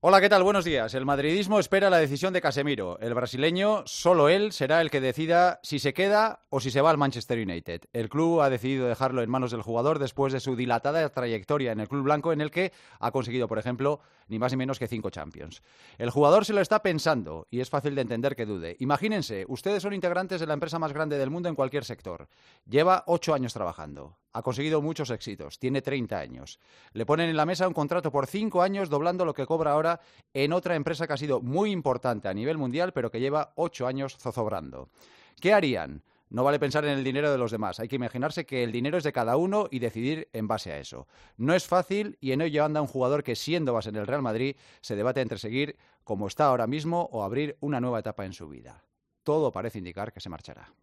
Hola, ¿qué tal? Buenos días. El madridismo espera la decisión de Casemiro. El brasileño, solo él, será el que decida si se queda o si se va al Manchester United. El club ha decidido dejarlo en manos del jugador después de su dilatada trayectoria en el club blanco, en el que ha conseguido, por ejemplo, ni más ni menos que 5 Champions. El jugador se lo está pensando y es fácil de entender que dude. Imagínense, ustedes son integrantes de la empresa más grande del mundo en cualquier sector. Lleva 8 años trabajando. Ha conseguido muchos éxitos. Tiene 30 años. Le ponen en la mesa un contrato por 5 años, doblando lo que cobra ahora en otra empresa que ha sido muy importante a nivel mundial, pero que lleva 8 años zozobrando. ¿Qué harían? No vale pensar en el dinero de los demás. Hay que imaginarse que el dinero es de cada uno y decidir en base a eso. No es fácil y en ello anda un jugador que, siendo base en el Real Madrid, se debate entre seguir como está ahora mismo o abrir una nueva etapa en su vida. Todo parece indicar que se marchará.